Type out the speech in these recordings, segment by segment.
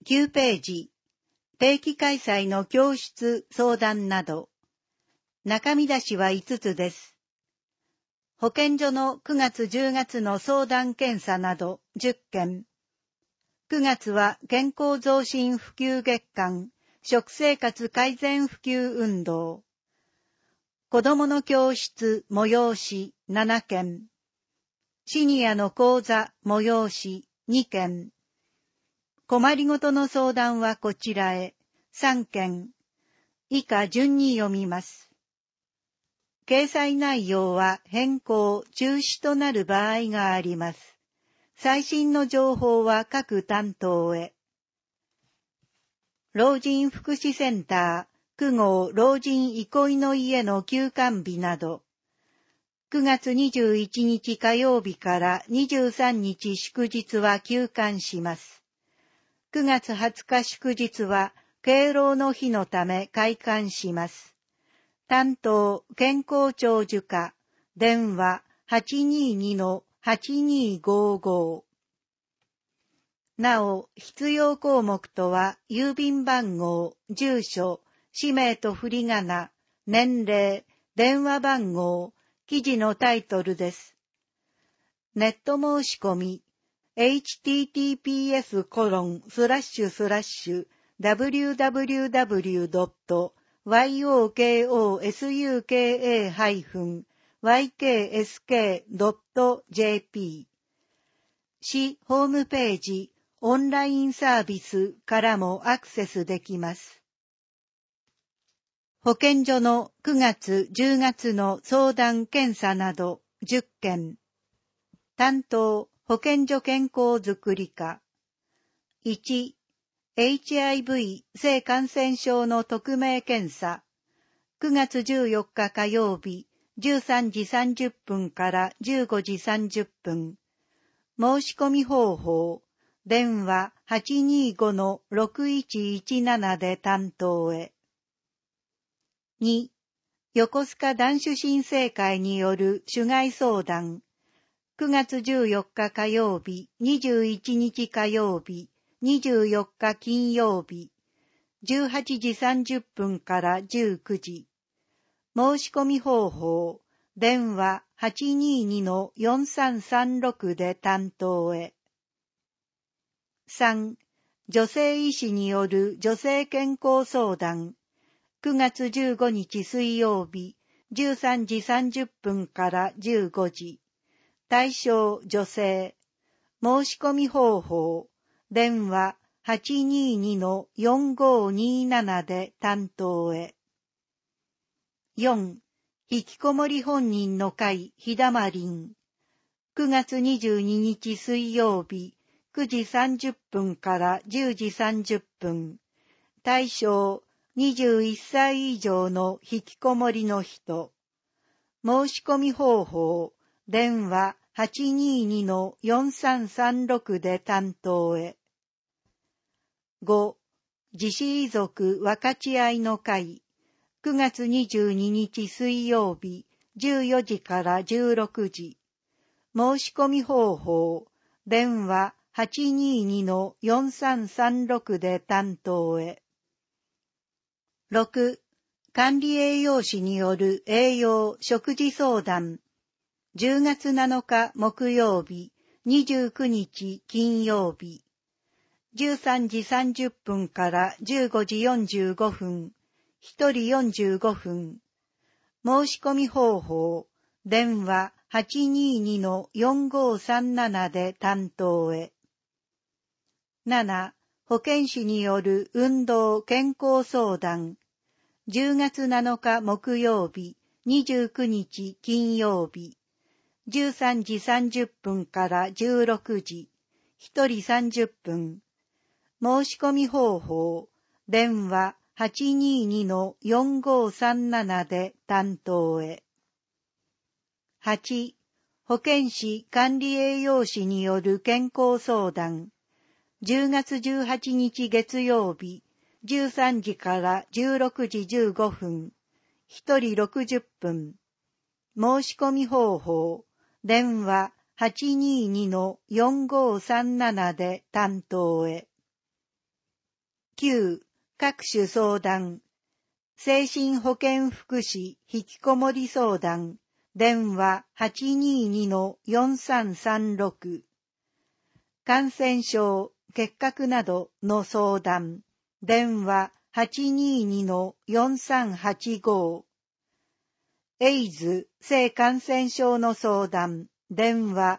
9ページ、定期開催の教室相談など、中身出しは5つです。保健所の9月10月の相談検査など10件。9月は健康増進普及月間、食生活改善普及運動。子どもの教室催し7件。シニアの講座催し2件。困りごとの相談はこちらへ3件。以下順に読みます。掲載内容は変更、中止となる場合があります。最新の情報は各担当へ。老人福祉センター、9号老人憩いの家の休館日など、9月21日火曜日から23日祝日は休館します。9月20日祝日は敬老の日のため開館します。担当健康長寿課、電話 822-8255。なお、必要項目とは、郵便番号、住所、氏名と振り仮名、年齢、電話番号、記事のタイトルです。ネット申し込み、https://www.yokosuka-yksk.jp 市ホームページ、オンラインサービスからもアクセスできます。保健所の9月、10月の相談検査など10件。担当、保健所健康づくり課。1、HIV 性感染症の匿名検査。9月14日火曜日、13時30分から15時30分。申し込み方法、電話 825-6117 で担当へ。2、横須賀男子新生会による主害相談。9月14日火曜日、21日火曜日、24日金曜日、18時30分から19時。申し込み方法、電話 822-4336 で担当へ。3、女性医師による女性健康相談。9月15日水曜日、13時30分から15時。対象女性。申し込み方法。電話 822-4527 で担当へ。4、引きこもり本人の会ひだまりん。9月22日水曜日、9時30分から10時30分。対象21歳以上の引きこもりの人。申し込み方法。電話 822-4336 で担当へ。5、自死遺族分かち合いの会。9月22日水曜日、14時から16時。申し込み方法。電話 822-4336 で担当へ。6、管理栄養士による栄養食事相談。10月7日木曜日、29日金曜日。13時30分から15時45分。1人45分。申し込み方法。電話 822-4537 で担当へ。7、保健師による運動健康相談。10月7日木曜日、29日金曜日。13時30分から16時。1人30分。申し込み方法。電話 822-4537 で担当へ。8、保健師管理栄養士による健康相談。10月18日月曜日、13時から16時15分。1人60分。申し込み方法。電話 822-4537 で担当へ。 9、各種相談。精神保健福祉引きこもり相談。電話 822-4336。感染症、結核などの相談。電話 822-4385。エイズ、性感染症の相談。電話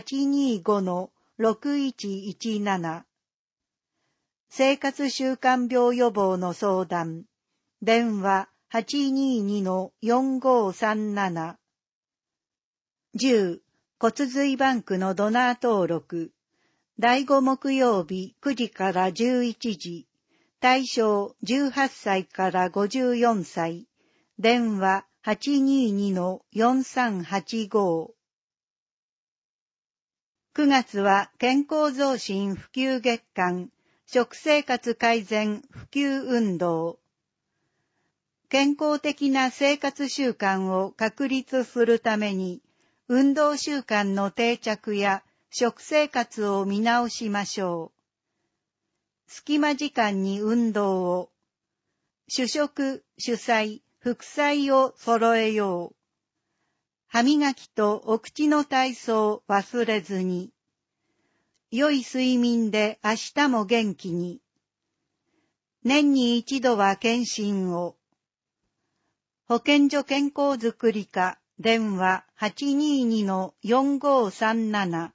825-6117。生活習慣病予防の相談。電話 822-4537。10、骨髄バンクのドナー登録。第5木曜日9時から11時。対象18歳から54歳。電話 822-4385。9月は健康増進普及月間、食生活改善普及運動。健康的な生活習慣を確立するために、運動習慣の定着や食生活を見直しましょう。隙間時間に運動を。主食、主菜、副菜を揃えよう。歯磨きとお口の体操忘れずに。良い睡眠で明日も元気に。年に一度は検診を。保健所健康づくり課、電話 822-4537。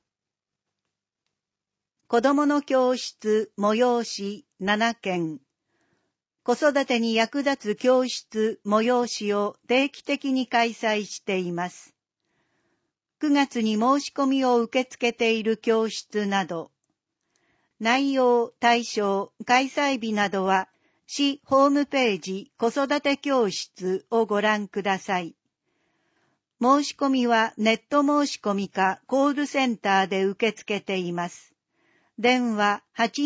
子どもの教室催し7件。子育てに役立つ教室催しを定期的に開催しています。9月に申し込みを受け付けている教室など、内容、対象、開催日などは、市ホームページ子育て教室をご覧ください。申し込みはネット申し込みかコールセンターで受け付けています。電話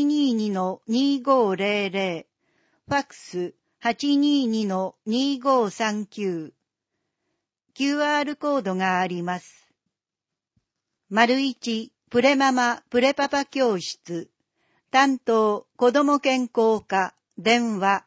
822-2500、ファックス 822-2539。QR コードがあります。1、プレママプレパパ教室。担当子ども健康課。電話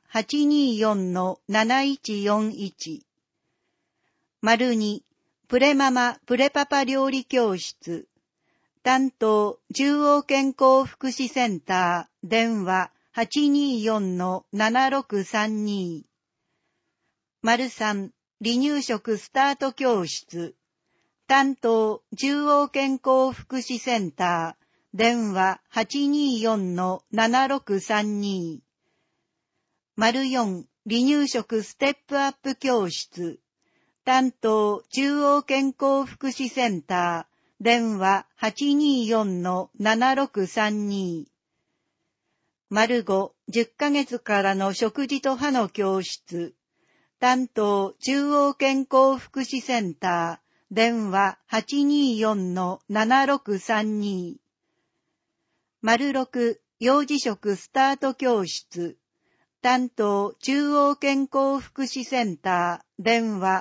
824-7141。2、プレママプレパパ料理教室。担当中央健康福祉センター。電話 824-7632。3、離乳食スタート教室。担当中央健康福祉センター。電話 824-7632。4、離乳食ステップアップ教室。担当中央健康福祉センター。電話 824-7632。5、10ヶ月からの食事と歯の教室。担当中央健康福祉センター。電話 824-7632。6、幼児食スタート教室。担当中央健康福祉センター。電話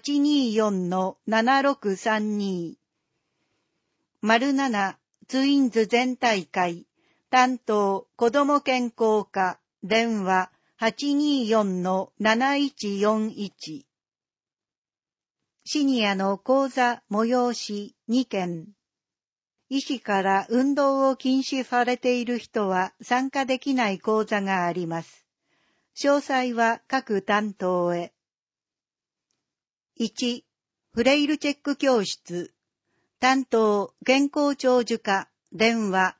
824-7632。7、ツインズ全大会。担当子ども健康課。電話 824-7141。シニアの講座催し2件。医師から運動を禁止されている人は参加できない講座があります。詳細は各担当へ。1、フレイルチェック教室。担当健康長寿課。電話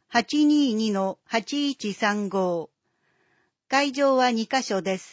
822-8135。会場は2カ所です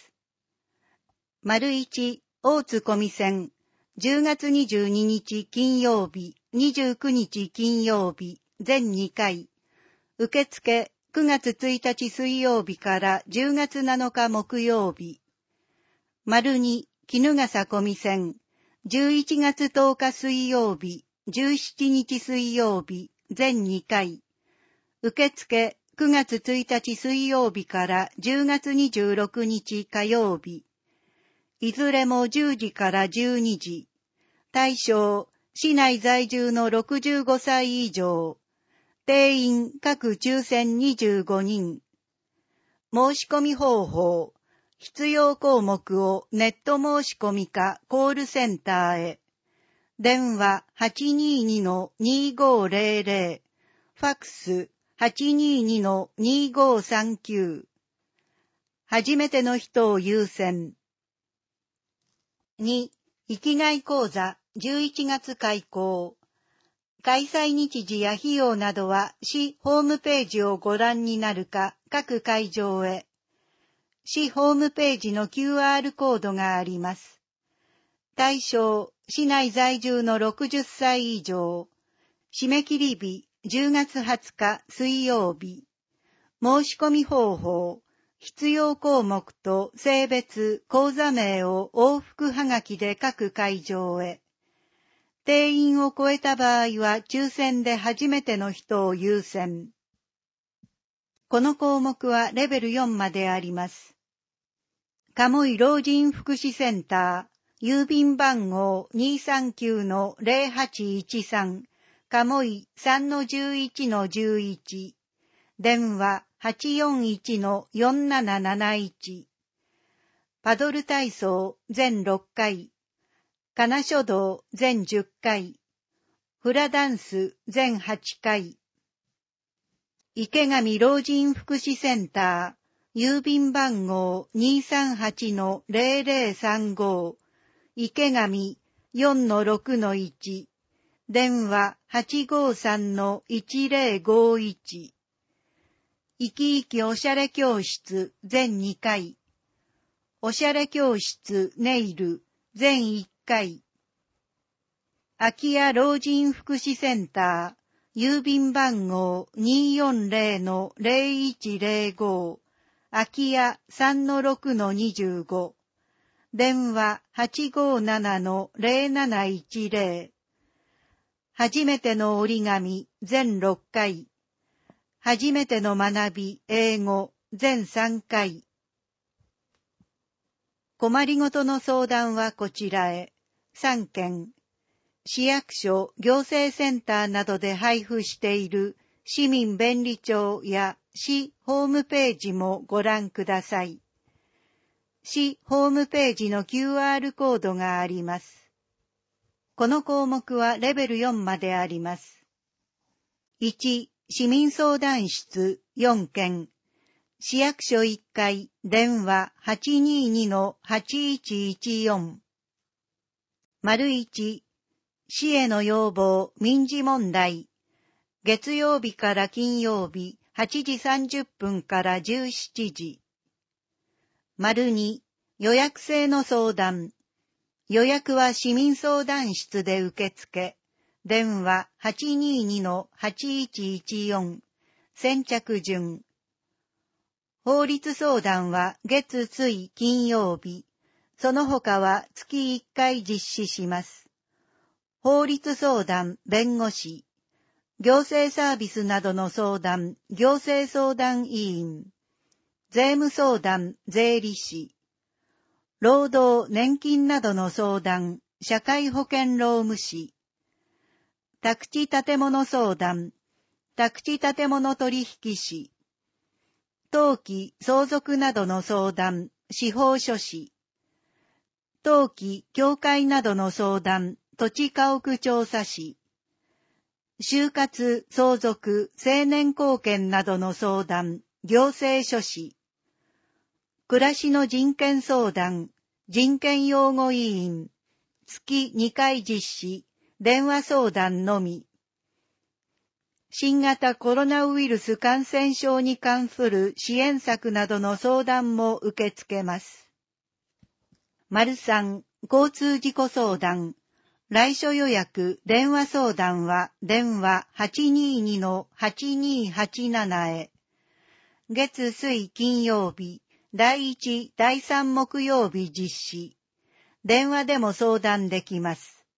。1、大津小見線。10月22日金曜日、29日金曜日、全2回。受付9月1日水曜日から10月7日木曜日。2、衣笠小見線。11月10日水曜日、17日水曜日、全2回。受付9月1日水曜日から10月26日火曜日。いずれも10時から12時。対象、市内在住の65歳以上。定員各抽選25人。 申し込み方法、必要項目をネット申し込みかコールセンターへ。電話 822-2500、ファックス 822-2539。初めての人を優先。2、生きがい講座11月開講。開催日時や費用などは市ホームページをご覧になるか各会場へ。市ホームページの QR コードがあります。対象、市内在住の60歳以上。締め切り日、10月20日水曜日。申し込み方法、必要項目と性別、講座名を往復はがきで各会場へ。定員を超えた場合は抽選で初めての人を優先。この項目はレベル4まであります。鴨居老人福祉センター、郵便番号 239-0813、鴨居 3-11-11、電話 841-4771。パドル体操全6回。かな書道全10回。フラダンス全8回。池上老人福祉センター、郵便番号 238-0035、池上 4-6-1、電話 853-1051。生き生きおしゃれ教室全2回。おしゃれ教室ネイル全1回。空き家老人福祉センター、郵便番号 240-0105、空き家 3-6-25、電話 857-0710。初めての折り紙全6回。初めての学び英語全3回。困りごとの相談はこちらへ。3件。市役所、行政センターなどで配布している市民便利帳や市ホームページもご覧ください。市ホームページの QR コードがあります。この項目はレベル4まであります。1、市民相談室4件。市役所1階、電話 822-8114。1、市への要望、民事問題。月曜日から金曜日、8時30分から17時。2、予約制の相談。予約は市民相談室で受付。電話 822-8114。先着順。法律相談は月水金曜日。その他は月1回実施します。法律相談、弁護士。行政サービスなどの相談、行政相談委員。税務相談、税理士。労働、年金などの相談、社会保険労務士。宅地建物相談、宅地建物取引士。登記、相続などの相談、司法書士。登記、教会などの相談、土地家屋調査士。就活、相続、青年貢献などの相談、行政書士。暮らしの人権相談、人権擁護委員。月2回実施、電話相談のみ。新型コロナウイルス感染症に関する支援策などの相談も受け付けます。3、交通事故相談。来所予約、電話相談は電話 822-8287 へ。月水金曜日、第1、第3木曜日実施。電話でも相談できます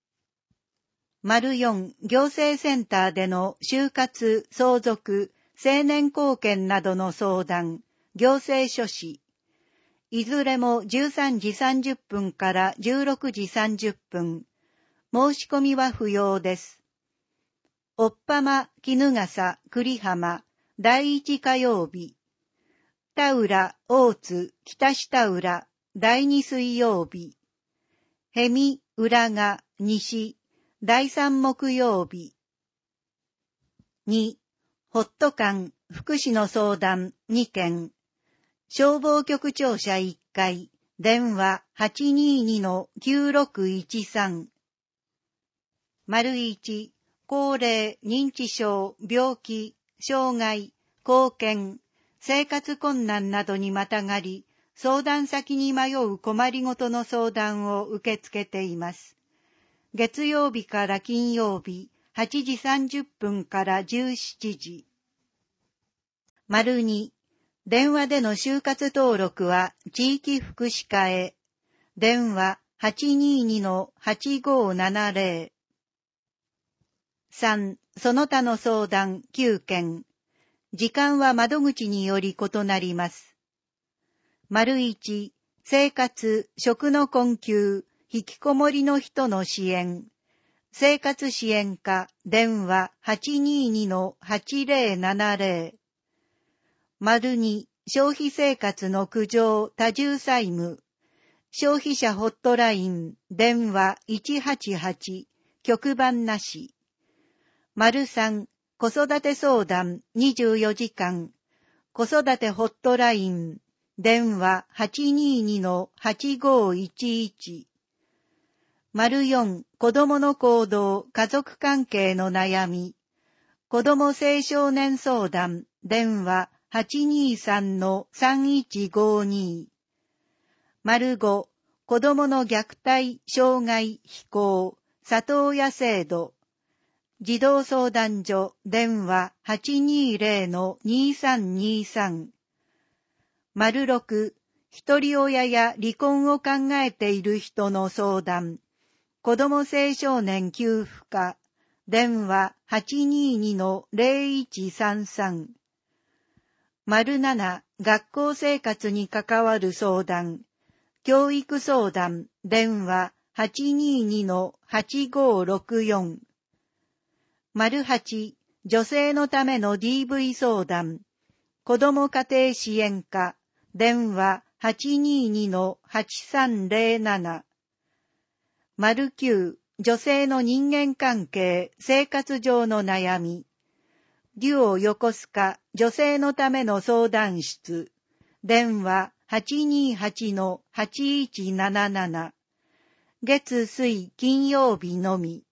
。4、行政センターでの就活、相続、青年貢献などの相談、行政書士。いずれも13時30分から16時30分。申し込みは不要です。おっぱま、衣笠、栗浜、第1火曜日。 下浦、大津、北下浦、第2水曜日。へみ、浦賀、西、第3木曜日。2、ホット館、福祉の相談2件。消防局庁舎1階、電話 822-9613。1、高齢、認知症、病気、障害、後見、生活困難などにまたがり、相談先に迷う困りごとの相談を受け付けています。月曜日から金曜日、8時30分から17時。2、電話での就活登録は地域福祉課へ。電話 822-8570。3、その他の相談9件。時間は窓口により異なります。1、生活、食の困窮、引きこもりの人の支援。生活支援課、電話 822-8070。2、消費生活の苦情、多重債務。消費者ホットライン、電話188、局番なし。3、子育て相談24時間。子育てホットライン、電話 822-8511。4、子供の行動、家族関係の悩み。子供青少年相談、電話823-3152。5、子供の虐待、障害、非行、里親制度。児童相談所、電話820-2323。6、一人親や離婚を考えている人の相談。子供青少年給付課、電話822-0133。7、学校生活に関わる相談。教育相談、電話822-8564。8、女性のための DV 相談。子ども家庭支援課、電話822-8307。9、女性の人間関係、生活上の悩み。デュオ横須賀女性のための相談室。電話828-8177。月水金曜日のみ。